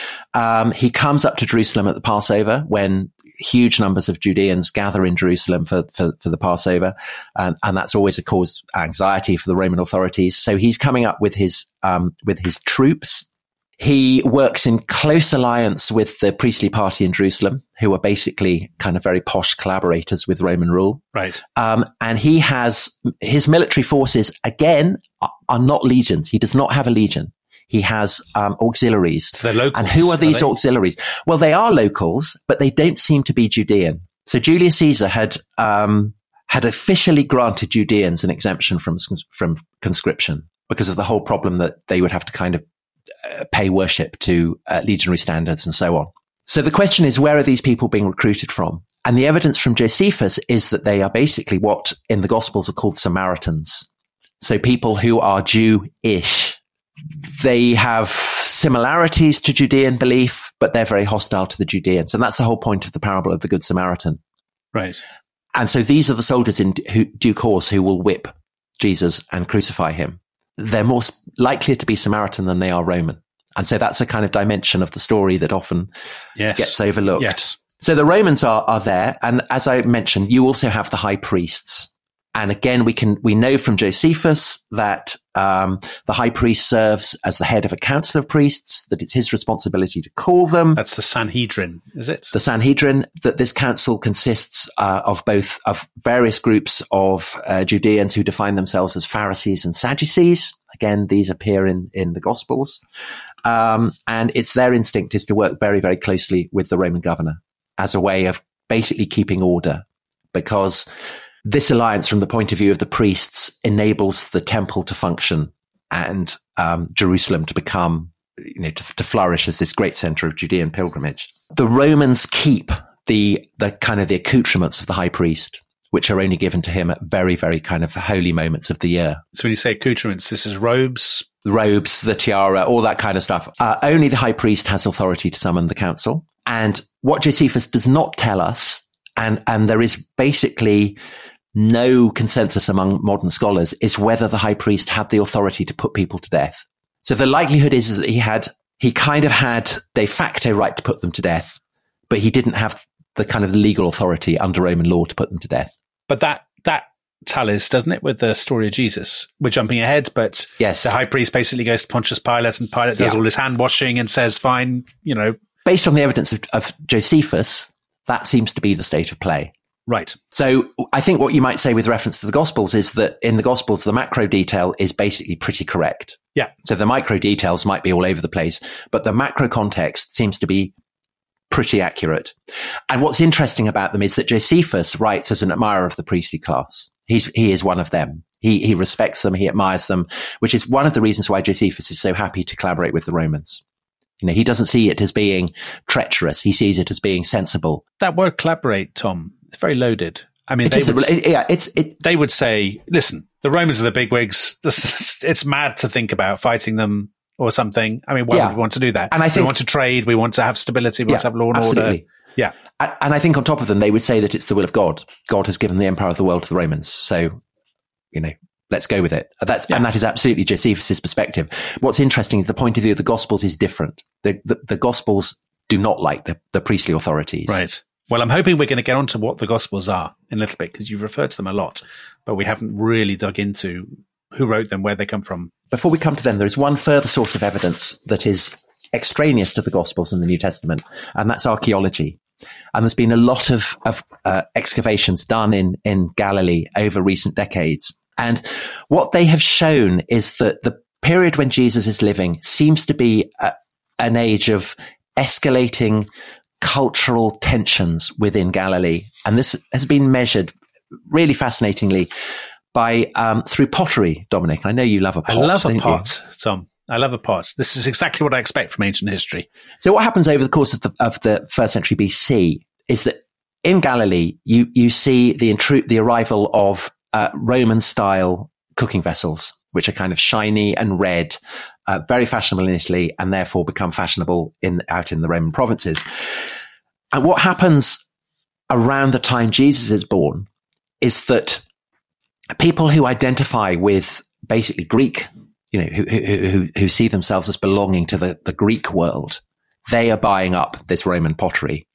Um, he comes up to Jerusalem at the Passover when huge numbers of Judeans gather in Jerusalem for, for, for the Passover. Um, and that's always a cause of anxiety for the Roman authorities. So he's coming up with his, um, with his troops. He works in close alliance with the priestly party in Jerusalem, who are basically kind of very posh collaborators with Roman rule. right. Um, and he has his military forces, again, are, are not legions. He does not have a legion. He has um, auxiliaries. So they're locals, And who are these they? auxiliaries? Well, they are locals, but they don't seem to be Judean. So Julius Caesar had um, had officially granted Judeans an exemption from from conscription because of the whole problem that they would have to kind of uh, pay worship to uh, legionary standards and so on. So the question is, where are these people being recruited from? And the evidence from Josephus is that they are basically what in the Gospels are called Samaritans. So people who are Jewish. They have similarities to Judean belief, but they're very hostile to the Judeans. And that's the whole point of the parable of the Good Samaritan. Right. And so these are the soldiers in due course who will whip Jesus and crucify him. They're more likely to be Samaritan than they are Roman. And so that's a kind of dimension of the story that often Yes. gets overlooked. Yes. So the Romans are, are there. And as I mentioned, you also have the high priests. And again, we can, we know from Josephus that, um, the high priest serves as the head of a council of priests, that it's his responsibility to call them. That's the Sanhedrin, is it? The Sanhedrin, that this council consists, uh, of both, of various groups of, uh, Judeans who define themselves as Pharisees and Sadducees. Again, these appear in, in the Gospels. Um, and it's their instinct is to work very, very closely with the Roman governor as a way of basically keeping order, because this alliance, from the point of view of the priests, enables the temple to function and um, Jerusalem to become, you know, to, to flourish as this great center of Judean pilgrimage. The Romans keep the the kind of the accoutrements of the high priest, which are only given to him at very, very kind of holy moments of the year. So when you say accoutrements, this is robes. The robes, the tiara, all that kind of stuff. Uh, only the high priest has authority to summon the council. And what Josephus does not tell us, and and there is basically no consensus among modern scholars, is whether the high priest had the authority to put people to death. So the likelihood is, is that he had, he kind of had de facto right to put them to death, but he didn't have the kind of legal authority under Roman law to put them to death. But that, that tallies, doesn't it, with the story of Jesus? We're jumping ahead, but Yes. the high priest basically goes to Pontius Pilate, and Pilate does Yeah. all his hand washing and says, fine, you know. Based on the evidence of, of Josephus, that seems to be the state of play. Right. So I think what you might say with reference to the Gospels is that in the Gospels, the macro detail is basically pretty correct. Yeah. So the micro details might be all over the place, but the macro context seems to be pretty accurate. And what's interesting about them is that Josephus writes as an admirer of the priestly class. He's, he is one of them. He, he respects them. He admires them, which is one of the reasons why Josephus is so happy to collaborate with the Romans. You know, he doesn't see it as being treacherous. He sees it as being sensible. That word collaborate, Tom, it's very loaded. I mean, It they is, would, it- yeah, it's, it, they would say, listen, The Romans are the bigwigs. This is, it's mad to think about fighting them or something. I mean, why yeah. would we want to do that? And I think, we want to trade. We want to have stability. We yeah, want to have law and absolutely. order. Yeah. And I think on top of them, they would say that it's the will of God. God has given the empire of the world to the Romans. So, you know, let's go with it. That's, yeah. And that is absolutely Josephus's perspective. What's interesting is the point of view of the Gospels is different. The, the, the Gospels do not like the, the priestly authorities. Right. Well, I'm hoping we're going to get on to what the Gospels are in a little bit, because you've referred to them a lot, but we haven't really dug into who wrote them, where they come from. Before we come to them, there is one further source of evidence that is extraneous to the Gospels and the New Testament, and that's archaeology. And there's been a lot of, of uh, excavations done in, in Galilee over recent decades. And what they have shown is that the period when Jesus is living seems to be a, an age of escalating cultural tensions within Galilee. And this has been measured really fascinatingly by um, through pottery, Dominic. I know you love a pot. I love a don't pot, you? Tom. I love a pot. This is exactly what I expect from ancient history. So what happens over the course of the, of the first century B C is that in Galilee, you, you see the intru- the arrival of uh, Roman-style cooking vessels, which are kind of shiny and red, uh, very fashionable in Italy, and therefore become fashionable in out in the Roman provinces. And what happens around the time Jesus is born is that people who identify with basically Greek, you know, who, who, who see themselves as belonging to the, the Greek world, they are buying up this Roman pottery.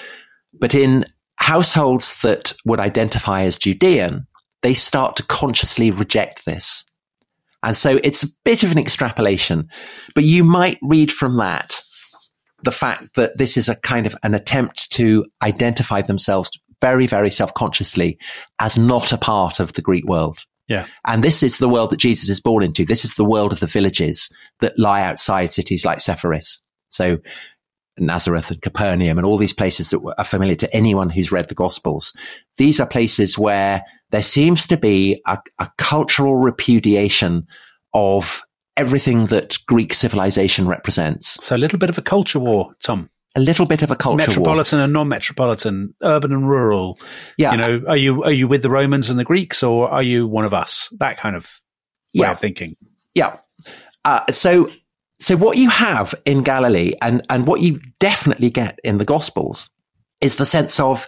But in households that would identify as Judean, they start to consciously reject this. And so it's a bit of an extrapolation, but you might read from that the fact that this is a kind of an attempt to identify themselves very, very self-consciously as not a part of the Greek world. Yeah. And this is the world that Jesus is born into. This is the world of the villages that lie outside cities like Sepphoris. So Nazareth and Capernaum and all these places that are familiar to anyone who's read the Gospels. These are places where there seems to be a, a cultural repudiation of everything that Greek civilization represents. So a little bit of a culture war, Tom. A little bit of a culture metropolitan war. and non-metropolitan, urban and rural. Yeah. You know, are you are you with the Romans and the Greeks, or are you one of us? That kind of way yeah. of thinking. Yeah. Uh, so so what you have in Galilee, and and what you definitely get in the Gospels, is the sense of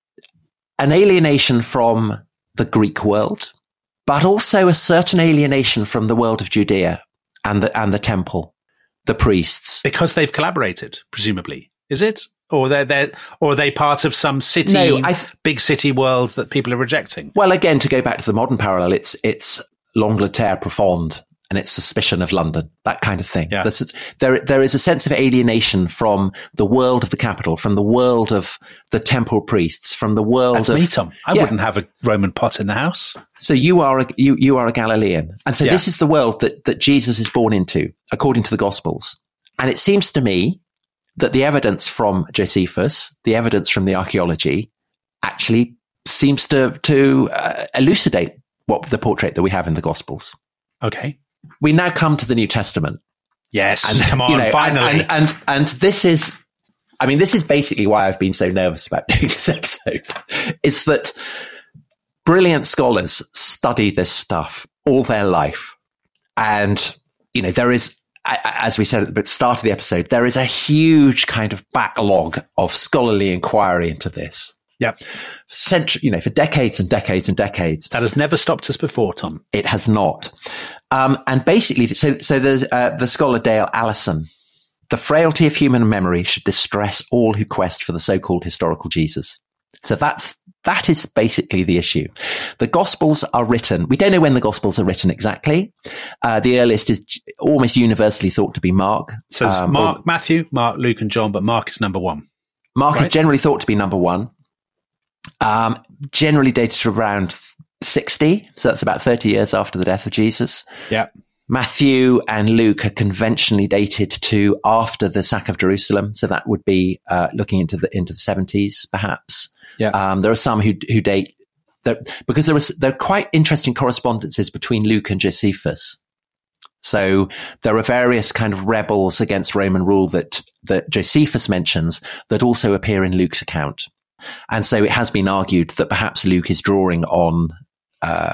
an alienation from the Greek world, but also a certain alienation from the world of Judea and the and the temple, the priests, because they've collaborated, presumably. Is it? Or they're, they're, or are they part of some city, no, I th- big city world that people are rejecting? Well, again, to go back to the modern parallel, it's it's l'Angleterre profonde, and it's suspicion of London, that kind of thing. Yeah. There's, there, there is a sense of alienation from the world of the capital, from the world of the temple priests, from the world That's of me, Tom. I yeah. wouldn't have a Roman pot in the house. So you are a, you you are a Galilean, and so Yeah. this is the world that that Jesus is born into, according to the Gospels. And it seems to me that the evidence from Josephus, the evidence from the archaeology, actually seems to to uh, elucidate what the portrait that we have in the Gospels. Okay. We now come to the New Testament. Yes. And, Come on, you know, finally. And, and, and, and this is, I mean, this is basically why I've been so nervous about doing this episode, is that brilliant scholars study this stuff all their life. And, you know, there is, as we said at the start of the episode, there is a huge kind of backlog of scholarly inquiry into this. Yep. Century, you know, for decades and decades and decades. That has never stopped us before, Tom. It has not. Um, and basically, so, so there's uh, the scholar Dale Allison. The frailty of human memory should distress all who quest for the so-called historical Jesus. So that's, that is basically the issue. The Gospels are written. We don't know when the Gospels are written exactly. Uh, the earliest is almost universally thought to be Mark. So it's um, Mark, or, Matthew, Mark, Luke, and John, but Mark is number one. Mark right? is generally thought to be number one. Um, generally dated to around sixty. So that's about thirty years after the death of Jesus. Yeah. Matthew and Luke are conventionally dated to after the sack of Jerusalem. So that would be, uh, looking into the, into the seventies, perhaps. Yeah. Um, there are some who, who date that because there was, there are quite interesting correspondences between Luke and Josephus. So there are various kind of rebels against Roman rule that, that Josephus mentions that also appear in Luke's account. And so it has been argued that perhaps Luke is drawing on, uh,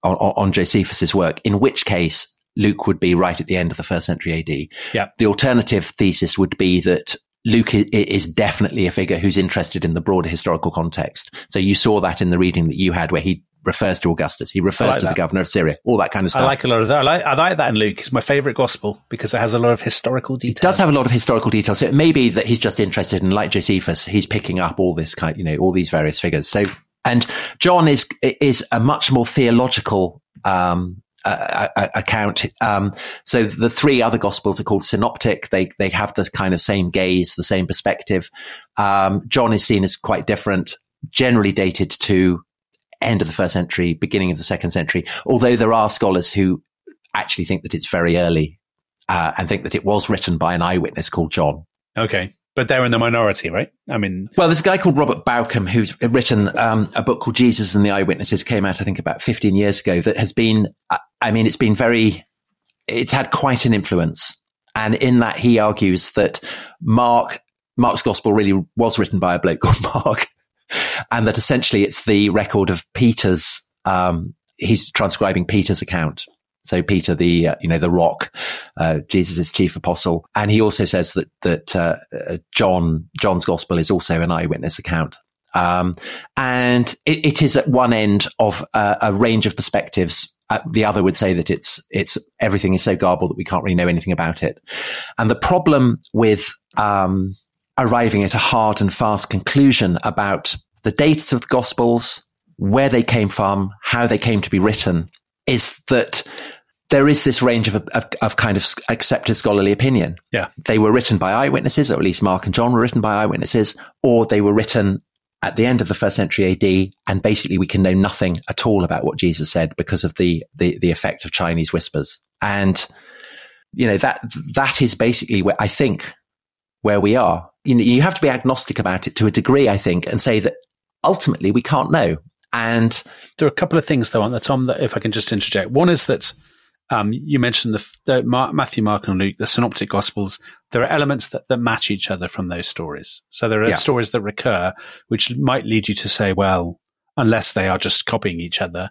on, on Josephus's work, in which case Luke would be right at the end of the first century A D. Yeah. The alternative thesis would be that Luke is definitely a figure who's interested in the broader historical context. So you saw that in the reading that you had, where he refers to Augustus, he refers like to that. the governor of Syria, all that kind of stuff. I like a lot of that. I like, I like that in Luke. It's my favorite gospel because it has a lot of historical detail. It does have a lot of historical detail. So it may be that he's just interested in, like Josephus, he's picking up all this kind, you know, all these various figures. So, and John is, is a much more theological, um, Uh, uh, account. Um, so the three other gospels are called synoptic. They, they have the kind of same gaze, the same perspective. Um, John is seen as quite different, generally dated to end of the first century, beginning of the second century. Although there are scholars who actually think that it's very early, uh, and think that it was written by an eyewitness called John. Okay. But they're in the minority, right? I mean, well, there's a guy called Robert Bauckham who's written um, a book called Jesus and the Eyewitnesses, came out, I think, about fifteen years ago, that has been, I mean, it's been very, it's had quite an influence. And in that, he argues that Mark, Mark's gospel really was written by a bloke called Mark, and that essentially it's the record of Peter's, um, he's transcribing Peter's account. So Peter, the, uh, you know, the rock, uh, Jesus' chief apostle. And he also says that, that, uh, John, John's gospel is also an eyewitness account. Um, and it, it is at one end of uh, a range of perspectives. Uh, the other would say that it's, it's, everything is so garbled that we can't really know anything about it. And the problem with, um, arriving at a hard and fast conclusion about the dates of the gospels, where they came from, how they came to be written, is that there is this range of, of, of kind of accepted scholarly opinion. Yeah. They were written by eyewitnesses, or at least Mark and John were written by eyewitnesses, or they were written at the end of the first century A D. And basically we can know nothing at all about what Jesus said because of the, the, the effect of Chinese whispers. And, you know, that, that is basically where I think where we are. You know, you have to be agnostic about it to a degree, I think, and say that ultimately we can't know. And there are a couple of things, though, on the Tom, that if I can just interject. One is that um, you mentioned the, the Mark, Matthew, Mark, and Luke, the synoptic gospels. There are elements that, that match each other from those stories. So there are yeah. stories that recur, which might lead you to say, well, unless they are just copying each other,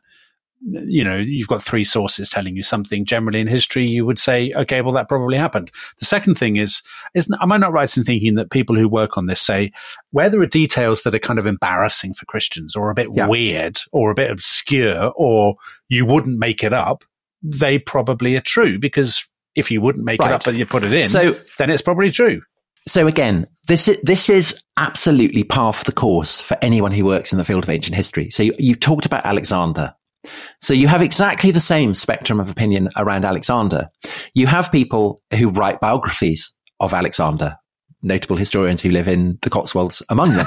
you know, you've got three sources telling you something. Generally in history, you would say, okay, well, that probably happened. The second thing is, isn't, am I not right in thinking that people who work on this say, where there are details that are kind of embarrassing for Christians or a bit yeah. weird or a bit obscure, or you wouldn't make it up, they probably are true, because if you wouldn't make right. it up and you put it in, so, then it's probably true. So again, this is, this is absolutely par for the course for anyone who works in the field of ancient history. So you, you've talked about Alexander. So you have exactly the same spectrum of opinion around Alexander. You have people who write biographies of Alexander, notable historians who live in the Cotswolds among them.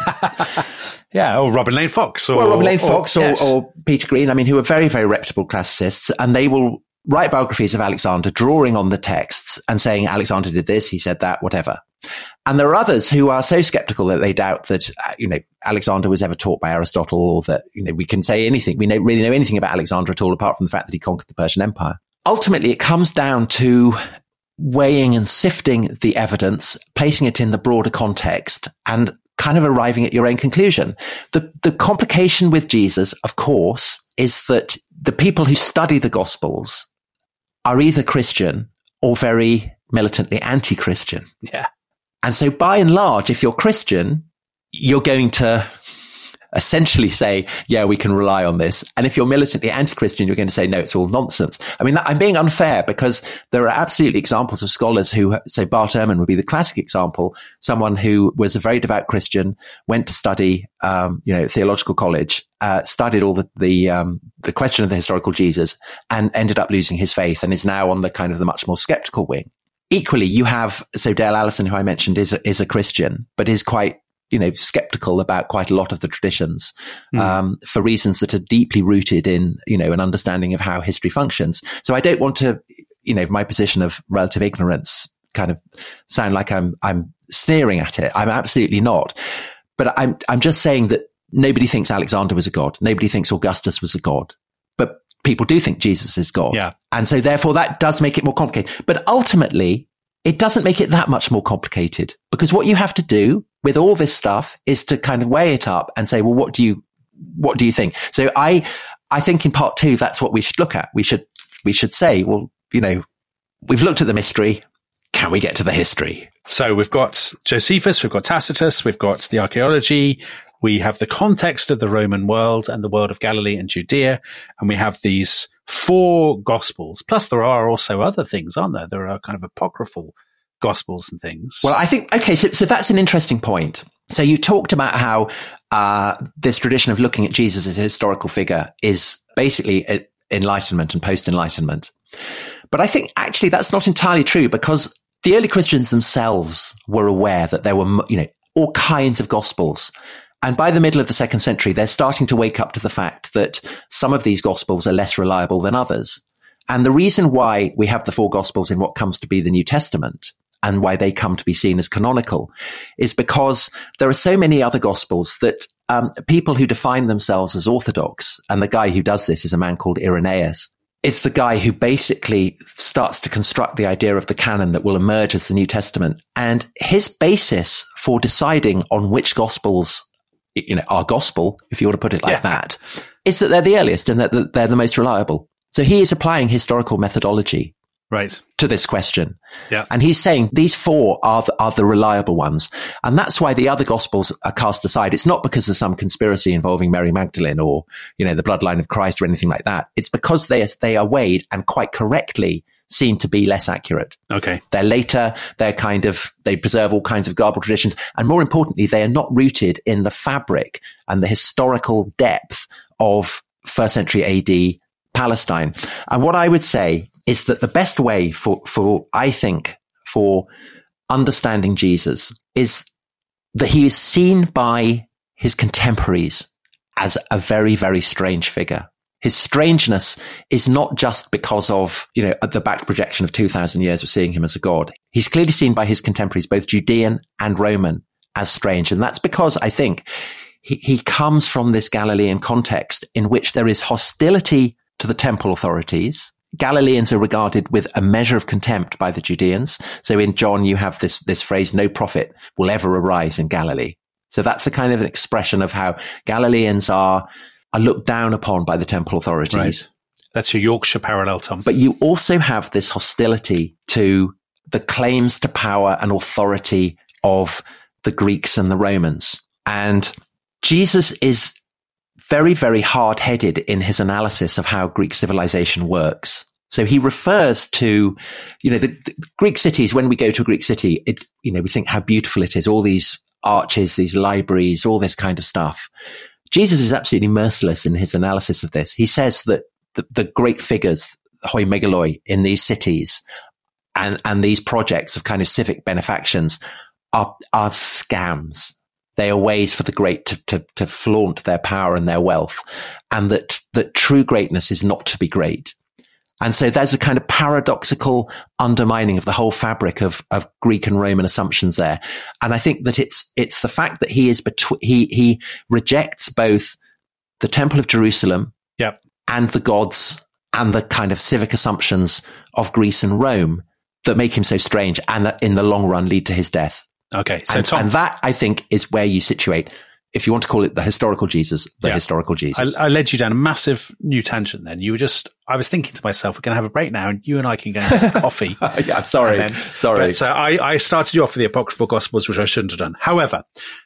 yeah, or Robin Lane Fox. Or, well, Robin Lane Fox or, or, or, yes. or Peter Green, I mean, who are very, very reputable classicists, and they will write biographies of Alexander, drawing on the texts and saying Alexander did this, he said that, whatever. And there are others who are so skeptical that they doubt that, uh, you know, Alexander was ever taught by Aristotle, or that, you know, we can say anything. We don't really know anything about Alexander at all, apart from the fact that he conquered the Persian Empire. Ultimately, it comes down to weighing and sifting the evidence, placing it in the broader context, and kind of arriving at your own conclusion. The, the complication with Jesus, of course, is that the people who study the Gospels are either Christian or very militantly anti-Christian. Yeah. And so by and large, if you're Christian, you're going to essentially say, yeah, we can rely on this. And if you're militantly anti-Christian, you're going to say, no, it's all nonsense. I mean, I'm being unfair, because there are absolutely examples of scholars who, so Bart Ehrman would be the classic example, someone who was a very devout Christian, went to study, um, you know, theological college, uh, studied all the, the, um, the question of the historical Jesus, and ended up losing his faith, and is now on the kind of the much more skeptical wing. Equally, you have, so Dale Allison, who I mentioned, is a, is a Christian, but is quite, you know, skeptical about quite a lot of the traditions, mm. um, for reasons that are deeply rooted in, you know, an understanding of how history functions. So I don't want to, you know, my position of relative ignorance kind of sound like I'm, I'm sneering at it. I'm absolutely not. But I'm, I'm just saying that nobody thinks Alexander was a god. Nobody thinks Augustus was a god. But people do think Jesus is God. Yeah. And so therefore that does make it more complicated. But ultimately, it doesn't make it that much more complicated, because what you have to do with all this stuff is to kind of weigh it up and say, well, what do you, what do you think? So I, I think in part two, that's what we should look at. We should, we should say, well, you know, we've looked at the mystery. Can we get to the history? So we've got Josephus, we've got Tacitus, we've got the archaeology, we have the context of the Roman world and the world of Galilee and Judea, and we have these four gospels. Plus there are also other things, aren't there? There are kind of apocryphal gospels and things. Well, I think, okay, so, so that's an interesting point. So you talked about how uh, this tradition of looking at Jesus as a historical figure is basically Enlightenment and post-Enlightenment. But I think actually that's not entirely true, because the early Christians themselves were aware that there were, you know, all kinds of gospels. And by the middle of the second century, they're starting to wake up to the fact that some of these gospels are less reliable than others. And the reason why we have the four gospels in what comes to be the New Testament and why they come to be seen as canonical is because there are so many other gospels that um, people who define themselves as orthodox, and the guy who does this is a man called Irenaeus, is the guy who basically starts to construct the idea of the canon that will emerge as the New Testament. And his basis for deciding on which gospels, you know, are gospel, if you want to put it like yeah. that, is that they're the earliest and that they're the most reliable. So he is applying historical methodology right to this question. Yeah. And he's saying these four are the, are the reliable ones. And that's why the other gospels are cast aside. It's not because of some conspiracy involving Mary Magdalene or, you know, the bloodline of Christ or anything like that. It's because they are, they are weighed and quite correctly seen to be less accurate. Okay. They're later, they're kind of, they preserve all kinds of garbled traditions. And more importantly, they are not rooted in the fabric and the historical depth of first century A D Palestine. And what I would say is that the best way for, for, I think, for understanding Jesus is that he is seen by his contemporaries as a very, very strange figure. His strangeness is not just because of, you know, the back projection of two thousand years of seeing him as a god. He's clearly seen by his contemporaries, both Judean and Roman, as strange. And that's because I think he, he comes from this Galilean context in which there is hostility to the temple authorities. Galileans are regarded with a measure of contempt by the Judeans. So in John, you have this, this phrase, no prophet will ever arise in Galilee. So that's a kind of an expression of how Galileans are, are looked down upon by the temple authorities. Right. That's your Yorkshire parallel, Tom. But you also have this hostility to the claims to power and authority of the Greeks and the Romans. And Jesus is very, very hard-headed in his analysis of how Greek civilization works. So he refers to, you know, the, the Greek cities. When we go to a Greek city, it, you know, we think how beautiful it is, all these arches, these libraries, all this kind of stuff. Jesus is absolutely merciless in his analysis of this. He says that the, the great figures, hoi megaloi, in these cities and, and these projects of kind of civic benefactions are, are scams. They are ways for the great to, to, to flaunt their power and their wealth, and that, that true greatness is not to be great. And so there's a kind of paradoxical undermining of the whole fabric of, of Greek and Roman assumptions there. And I think that it's, it's the fact that he is between, he, he rejects both the Temple of Jerusalem yep. and the gods and the kind of civic assumptions of Greece and Rome that make him so strange and that in the long run lead to his death. Okay. So and, Tom, and that I think is where you situate, if you want to call it the historical Jesus, the yeah. historical Jesus. I, I led you down a massive new tangent then. You were just, I was thinking to myself, we're going to have a break now and you and I can go and have coffee. yeah, sorry. Then, sorry. But uh, I, I started you off with the Apocryphal Gospels, which I shouldn't have done. However,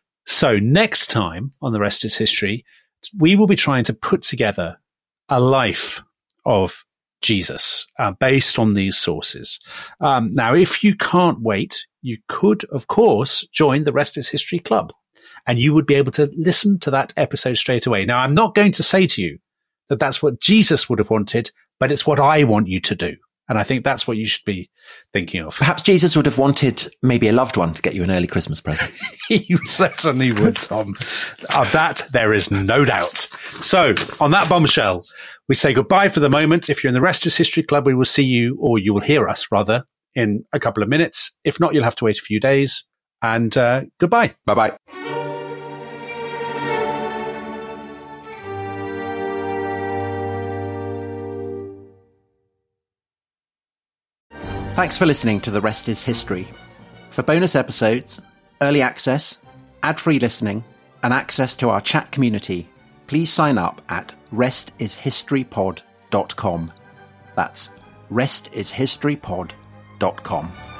so next time on The Rest is History, we will be trying to put together a life of Jesus uh, based on these sources. Um, now, if you can't wait, you could, of course, join the Rest is History Club. And you would be able to listen to that episode straight away. Now, I'm not going to say to you that that's what Jesus would have wanted, but it's what I want you to do. And I think that's what you should be thinking of. Perhaps Jesus would have wanted maybe a loved one to get you an early Christmas present. You certainly would, Tom. Of that, there is no doubt. So, on that bombshell, we say goodbye for the moment. If you're in the Rest is History Club, we will see you, or you will hear us, rather, in a couple of minutes. If not, you'll have to wait a few days. And uh, goodbye. Bye-bye. Thanks for listening to The Rest is History. For bonus episodes, early access, ad-free listening, and access to our chat community, please sign up at rest is history pod dot com. That's rest is history pod dot com.